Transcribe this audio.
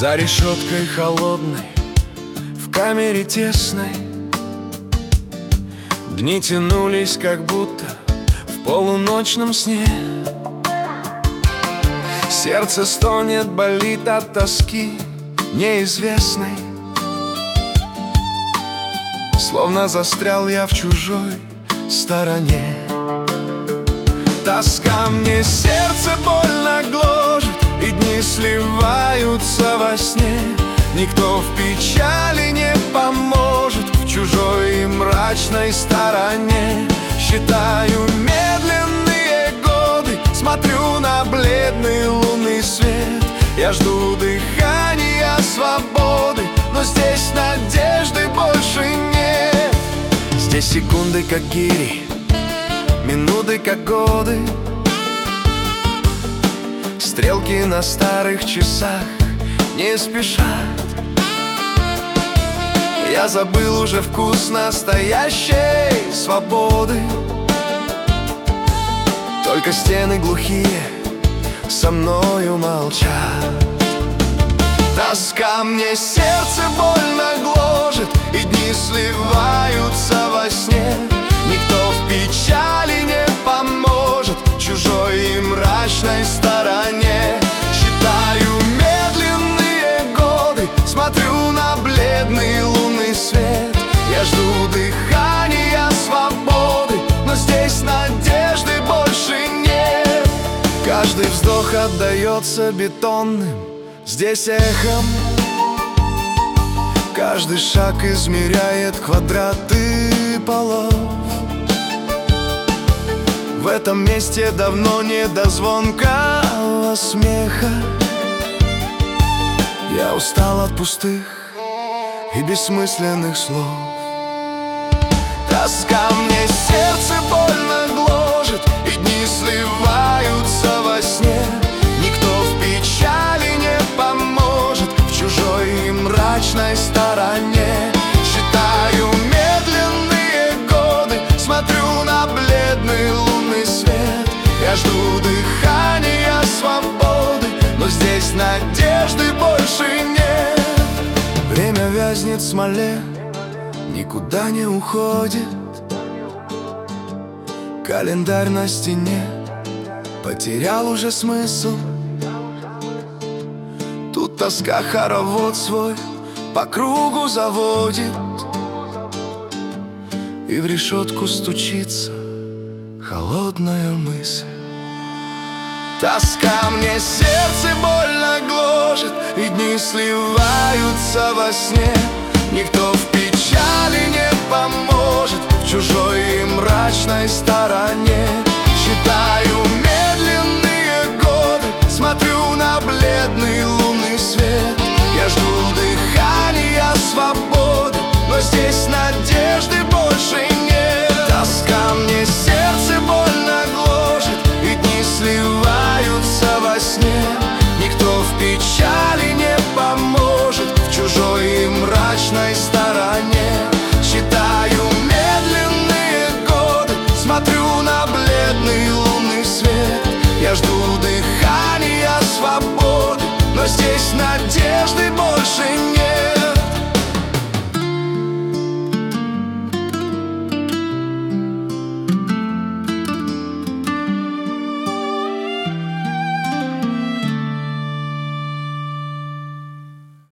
За решеткой холодной, в камере тесной, дни тянулись, как будто в полуночном сне. Сердце стонет, болит от тоски неизвестной. Словно застрял я в чужой стороне. Тоска мне сердце больно гложет, и дни сливаются во сне. Никто в печали не поможет в чужой и мрачной стороне. Считаю медленные годы, смотрю на бледный лунный свет. Я жду дыхания свободы, но здесь надежды больше нет. Здесь секунды, как гири, минуты, как годы. Стрелки на старых часах не спешат. Я забыл уже вкус настоящей свободы. Только стены глухие со мною молчат. Тоска мне сердце больно гложет, и дни сливаются во сне. Никто в печали не поможет чужой и мрачной стороне. Считаю медленные годы, смотрю на бледный лунный свет. Я жду дыхания свободы, но здесь надежды больше нет. Каждый вздох отдается бетонным здесь эхом. Каждый шаг измеряет квадраты полов. В этом месте давно не до звонкого смеха. Я устал от пустых и бессмысленных слов. Тоска мне сердце больно гложет, и дни сливаются во сне. Никто в печали не поможет в чужой и мрачной стороне. Считаю медленные годы, смотрю на бледный лунный свет. Я жду дыхания свободы, но здесь надежды больше нет. Время вязнет в смоле, никуда не уходит. Календарь на стене потерял уже смысл. Тут тоска хоровод свой по кругу заводит, и в решетку стучится холодная мысль. Тоска мне сердце больно гложет, и дни сливаются во сне. Никто в печали не поможет в чужой и мрачной стороне. Считаю медленные годы, смотрю на бледный лунный свет. Я жду дыхания свободы, но здесь надежды больше нет. Тоска мне сердце больно гложет, и дни сливаются во сне. Никто в печали не поможет в чужой и мрачной стороне. Считаю медленные годы, смотрю на бледный лунный свет. Я жду дыхания свободы, но здесь